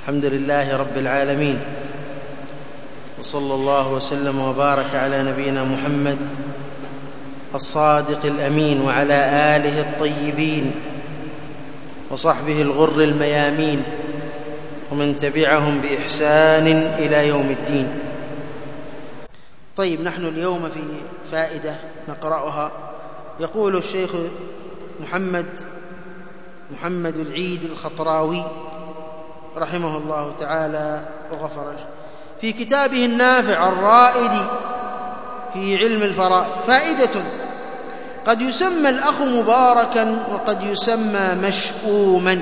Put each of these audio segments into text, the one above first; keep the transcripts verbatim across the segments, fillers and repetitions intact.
الحمد لله رب العالمين، وصلى الله وسلم وبارك على نبينا محمد الصادق الأمين وعلى آله الطيبين وصحبه الغر الميامين ومن تبعهم بإحسان إلى يوم الدين. طيب، نحن اليوم في فائدة نقرأها. يقول الشيخ محمد محمد العيد الخطراوي رحمه الله تعالى وغفر له في كتابه النافع الرائد في علم الفرائض فائدة: قد يسمى الأخ مباركا وقد يسمى مشؤوما،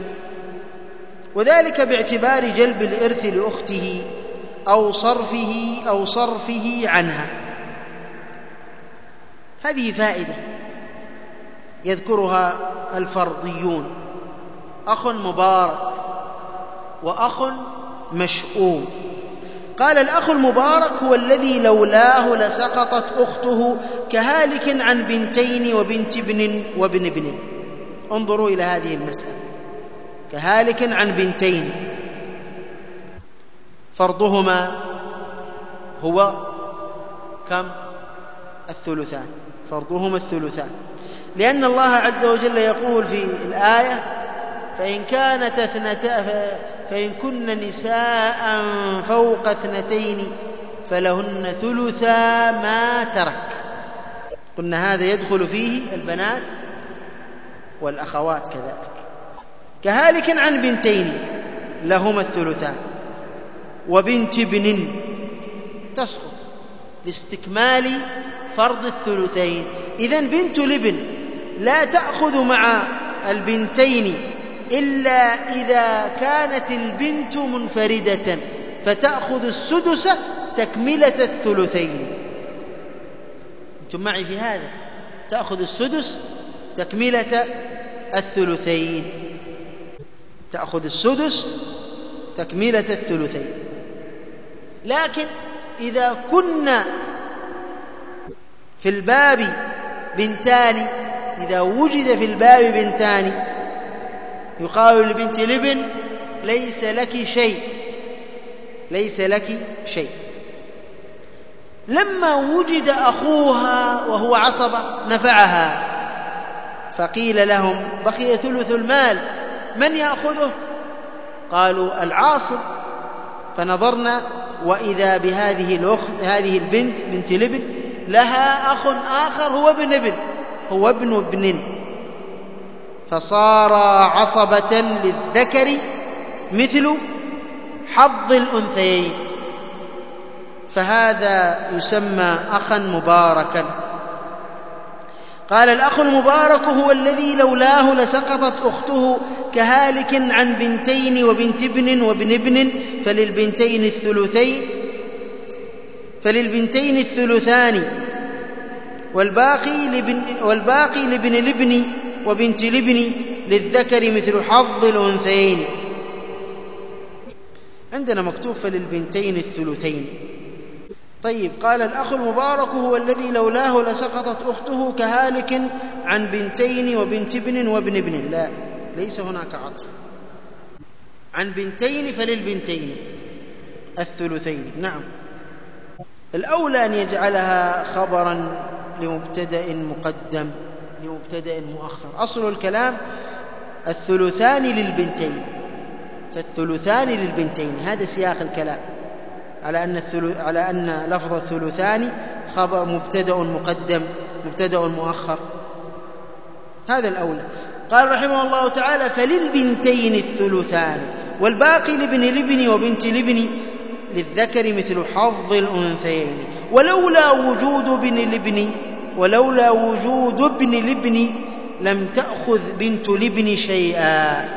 وذلك باعتبار جلب الإرث لأخته أو صرفه أو صرفه عنها. هذه فائدة يذكرها الفرضيون: أخ مبارك وأخ مشؤوم. قال: الأخ المبارك هو الذي لولاه لسقطت أخته كهالك عن بنتين وبنت ابن وابن ابن. انظروا إلى هذه المسألة: كهالك عن بنتين، فرضهما هو كم؟ الثلثان. فرضهما الثلثان، لأن الله عز وجل يقول في الآية: فإن كانت اثنتا فإن كن نساء فوق اثنتين فلهن ثلثا ما ترك. قلنا هذا يدخل فيه البنات والأخوات كذلك. كهالك عن بنتين لهما الثلثان، وبنت ابن تسقط لاستكمال فرض الثلثين. إذن بنت الابن لا تأخذ مع البنتين إلا إذا كانت البنت منفردة، فتأخذ السدس تكملة الثلثين. أنتم معي في هذا؟ تأخذ السدس تكملة الثلثين، تأخذ السدس تكملة الثلثين. لكن إذا كنا في الباب بنتان، إذا وجد في الباب بنتان، يقال لبنت الابن: ليس لك شيء، ليس لك شيء. لما وجد أخوها وهو عصبة نفعها، فقيل لهم: بقي ثلث المال، من يأخذه؟ قالوا: العاصب. فنظرنا وإذا بهذه الأخت هذه البنت بنت الابن لها أخ آخر هو ابن ابن، هو ابن ابن، فصار عصبة للذكر مثل حظ الأنثيين، فهذا يسمى أخا مباركا. قال: الأخ المبارك هو الذي لولاه لسقطت أخته كهالك عن بنتين وبنت ابن وابن ابن فللبنتين الثلثين فللبنتين الثلثان والباقي لابن والباقي لابن الابن وبنت الابن للذكر مثل حظ الأنثيين. عندنا مكتوب فللبنتين الثلثين. طيب، قال: الأخ المبارك هو الذي لولاه لسقطت أخته كهالك عن بنتين وبنت ابن وابن ابن. لا، ليس هناك عطف. عن بنتين فللبنتين الثلثين. نعم، الأولى أن يجعلها خبرا لمبتدأ مقدم لمبتدأ مؤخر. أصل الكلام الثلثان للبنتين، فالثلثان للبنتين، هذا سياق الكلام، على أن الثلث على أن لفظ الثلثان خبر مبتدأ مقدم مبتدأ مؤخر، هذا الأولى. قال رحمه الله تعالى: فللبنتين الثلثان والباقي لابن الابن وبنت الابن للذكر مثل حظ الأنثيين. ولولا وجود ابن الابن ولولا وجود ابن الابن لم تأخذ بنت الابن شيئا،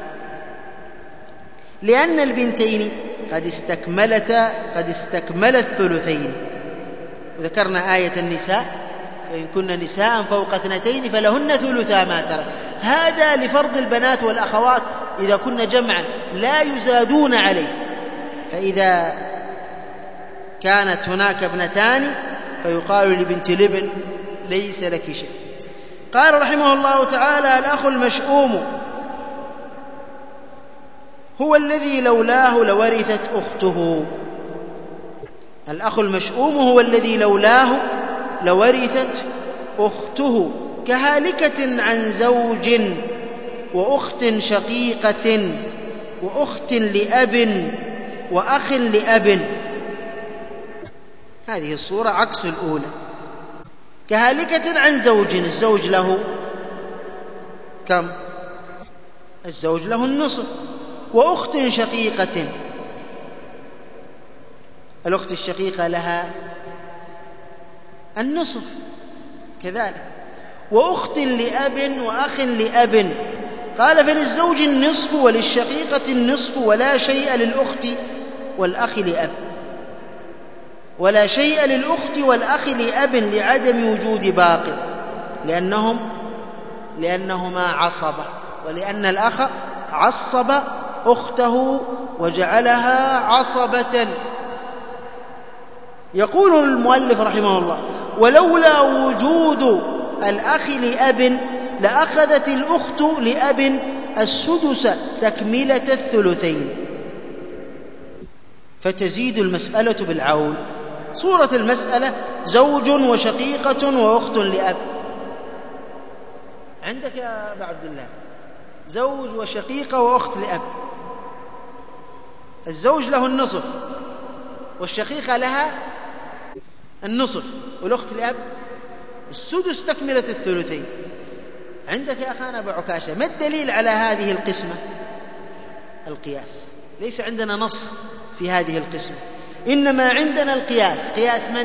لأن البنتين قد استكملتا قد استكمل الثلثين. وذكرنا آية النساء: فإن كن نساء فوق اثنتين فلهن ثلثا ما ترك. هذا لفرض البنات والأخوات إذا كن جمعا لا يزادون عليه، فإذا كانت هناك ابنتان فيقال لبنت الابن: ليس لك شيء. قال رحمه الله تعالى: الأخ المشؤوم هو الذي لولاه لورثت أخته. الأخ المشؤوم هو الذي لولاه لورثت أخته، كهالكة عن زوج وأخت شقيقة وأخت لأب وأخ لأب. هذه الصورة عكس الأولى. كهالكة عن زوج، الزوج له كم؟ الزوج له النصف. وأخت شقيقة، الأخت الشقيقة لها النصف كذلك. وأخت لأب وأخ لأب. قال فللزوج النصف وللشقيقة النصف ولا شيء للأخت والأخ لأب، ولا شيء للأخت والأخ لأب لعدم وجود باق، لأنهم لأنهما عصبة، ولأن الأخ عصب أخته وجعلها عصبة. يقول المؤلف رحمه الله: ولولا وجود الأخ لأب لأخذت الأخت لأب السدس تكملة الثلثين، فتزيد المسألة بالعول. صورة المسألة: زوج وشقيقة وأخت لأب. عندك يا أبا عبد الله زوج وشقيقة وأخت لأب، الزوج له النصف والشقيقة لها النصف والأخت لأب السدس تكملة الثلثين. عندك يا أخانا أبا عكاشة ما الدليل على هذه القسمة؟ القياس. ليس عندنا نص في هذه القسمة، إنما عندنا القياس. قياس من؟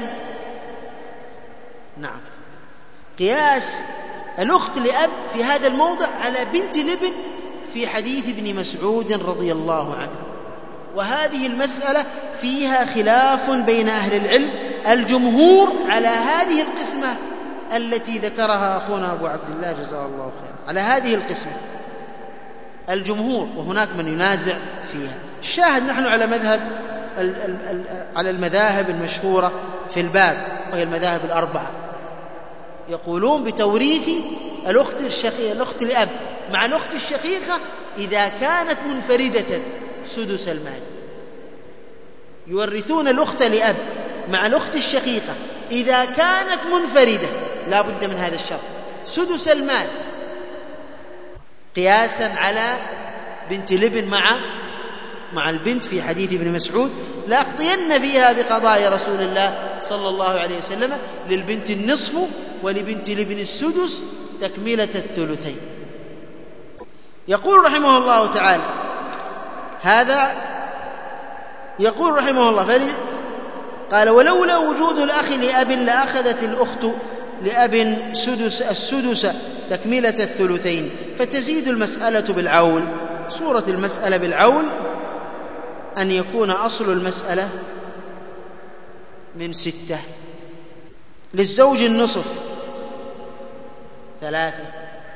نعم، قياس الأخت لأب في هذا الموضع على بنت لابن في حديث ابن مسعود رضي الله عنه. وهذه المسألة فيها خلاف بين أهل العلم. الجمهور على هذه القسمة التي ذكرها أخونا أبو عبد الله جزاه الله خيرا، على هذه القسمة الجمهور، وهناك من ينازع فيها. الشاهد نحن على مذهب على المذاهب المشهورة في الباب، وهي المذاهب الأربعة، يقولون بتوريث الأخت الشقيقة الأخت الأب مع الأخت الشقيقة إذا كانت منفردة سدس المال. يورثون الأخت لأب مع الأخت الشقيقة إذا كانت منفردة، لا بد من هذا الشرط، سدس المال، قياسا على بنت لبن مع مع البنت في حديث ابن مسعود: لأقضين فيها بقضاء رسول الله صلى الله عليه وسلم، للبنت النصف ولبنت لبن السدس تكملة الثلثين. يقول رحمه الله تعالى هذا، يقول رحمه الله فلي قال: ولولا وجود الأخ لأب لأخذت الأخت لأب سدس السدس تكملة الثلثين، فتزيد المسألة بالعول. صورة المسألة بالعول أن يكون أصل المسألة من ستة. للزوج النصف ثلاثة،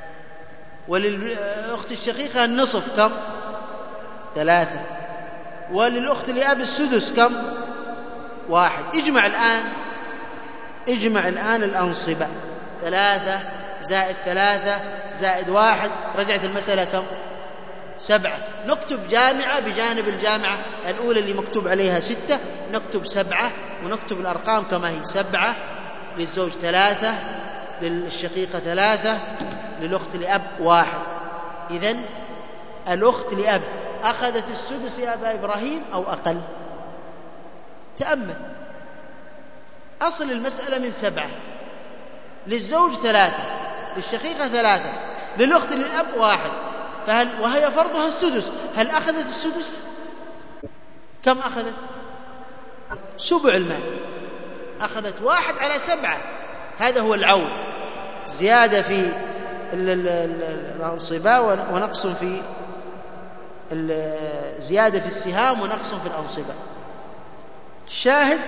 وللأخت الشقيقة النصف كم؟ ثلاثة، وللأخت لأب السدس كم؟ واحد. اجمع الآن اجمع الآن الأنصبة: ثلاثة زائد ثلاثة زائد واحد، رجعت المسألة كم؟ سبعة. نكتب جامعة بجانب الجامعة الأولى اللي مكتوب عليها ستة، نكتب سبعة ونكتب الأرقام كما هي: سبعة للزوج، ثلاثة للشقيقة، ثلاثة للأخت لأب، واحد. إذن الأخت لأب أخذت السدس يا أبا إبراهيم أو أقل؟ تأمل، أصل المسألة من سبعة، للزوج ثلاثة، للشقيقة ثلاثة، للأخت للأب واحد، فهل وهي فرضها السدس، هل أخذت السدس؟ كم أخذت؟ سبع المال، أخذت واحد على سبعة. هذا هو العول، زيادة في الأنصبة ونقص في زيادة في السهام ونقص في الأنصبة. الشاهد: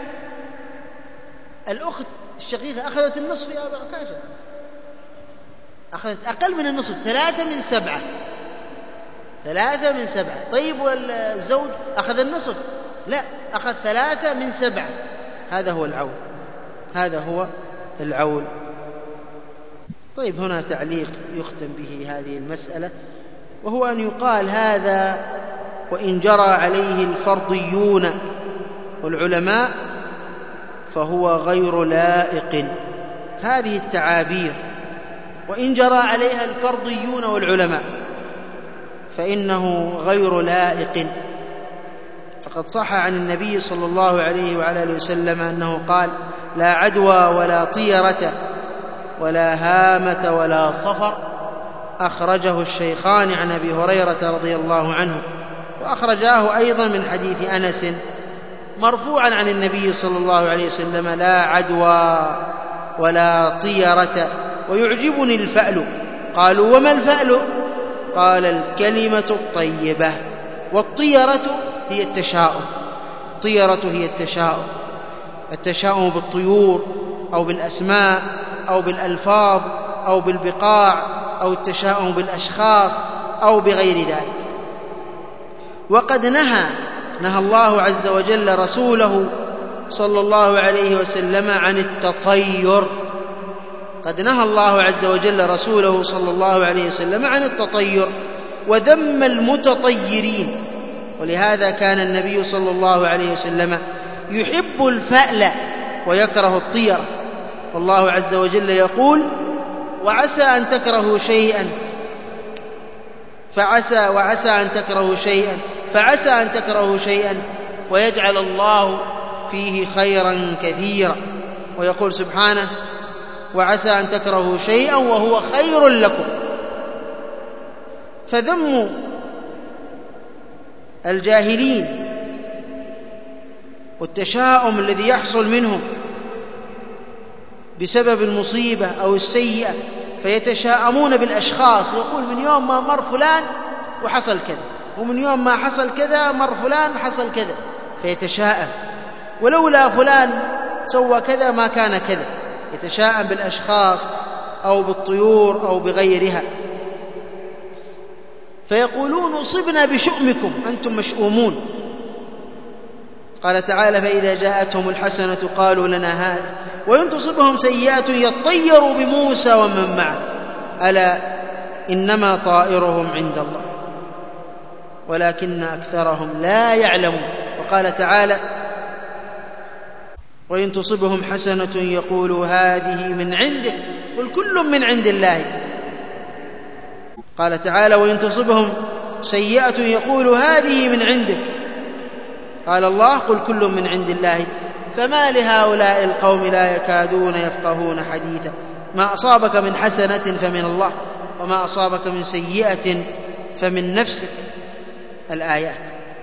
الأخت الشقيقة أخذت النصف يا أبا عكاشة، أخذت أقل من النصف، ثلاثة من سبعة، ثلاثة من سبعة. طيب والزوج أخذ النصف؟ لا، أخذ ثلاثة من سبعة. هذا هو العول، هذا هو العول. طيب، هنا تعليق يختم به هذه المسألة، وهو أن يقال هذا وإن جرى عليه الفرضيون والعلماء فهو غير لائق. هذه التعابير وإن جرى عليها الفرضيون والعلماء فإنه غير لائق. فقد صح عن النبي صلى الله عليه وعلى آله وسلم أنه قال: لا عدوى ولا طيرة ولا هامة ولا صفر. أخرجه الشيخان عن أبي هريرة رضي الله عنه، وأخرجاه أيضا من حديث أنس مرفوعا عن النبي صلى الله عليه وسلم: لا عدوى ولا طيرة ويعجبني الفأل. قالوا: وما الفأل؟ قال: الكلمة الطيبة. والطيرة هي التشاؤم، الطيرة هي التشاؤم، التشاؤم بالطيور أو بالأسماء أو بالألفاظ أو بالبقاع أو التشاؤم بالأشخاص أو بغير ذلك. وقد نهى نهى الله عز وجل رسوله صلى الله عليه وسلم عن التطير. قد نهى الله عز وجل رسوله صلى الله عليه وسلم عن التطير وذم المتطيرين. ولهذا كان النبي صلى الله عليه وسلم يحب الفأل ويكره الطيرة. والله عز وجل يقول: وعسى أن تكرهوا شيئا فعسى وعسى أن تكرهوا شيئا فعسى أن تكرهوا شيئا ويجعل الله فيه خيرا كثيرا. ويقول سبحانه: وعسى أن تكرهوا شيئا وهو خير لكم. فذم الجاهلين والتشاؤم الذي يحصل منهم بسبب المصيبة أو السيئة فيتشاءمون بالأشخاص، يقول: من يوم ما مر فلان وحصل كذا، ومن يوم ما حصل كذا مر فلان حصل كذا، فيتشاءم، ولولا فلان سوى كذا ما كان كذا. يتشاءم بالأشخاص أو بالطيور أو بغيرها، فيقولون: أصبنا بشؤمكم، أنتم مشؤومون. قال تعالى: فإذا جاءتهم الحسنة قالوا لنا هذا، وإن تصبهم سيئة يطيروا بموسى ومن معه، ألا إنما طائرهم عند الله ولكن أكثرهم لا يعلمون. وقال تعالى: وإن تصبهم حسنة يقولوا هذه من عنده قل كل من عند الله. قال تعالى: وإن تصبهم سيئة يقولوا هذه من عندك. قال الله: قل كل من عند الله. فما لهؤلاء القوم لا يكادون يفقهون حديثا. ما أصابك من حسنة فمن الله، وما أصابك من سيئة فمن نفسك. الآيات.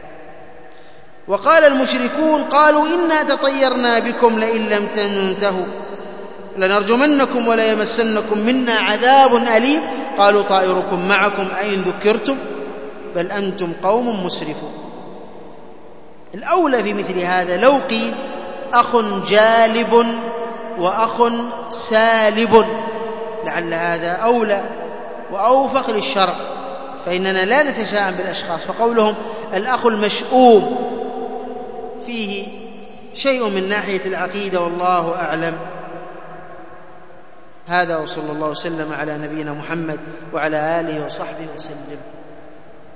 وقال المشركون: قالوا إنا تطيرنا بكم لئن لم تنتهوا لنرجمنكم وليمسنكم منا عذاب أليم. قالوا: طائركم معكم أئن ذكرتم بل أنتم قوم مسرفون. الأولى في مثل هذا لو قيل أخ جالب وأخ سالب، لعل هذا أولى وأوفق للشرع، فإننا لا نتشاءم بالأشخاص. فقولهم الأخ المشؤوم فيه شيء من ناحية العقيدة، والله أعلم. هذا، وصلى الله وسلم على نبينا محمد وعلى آله وصحبه وسلم.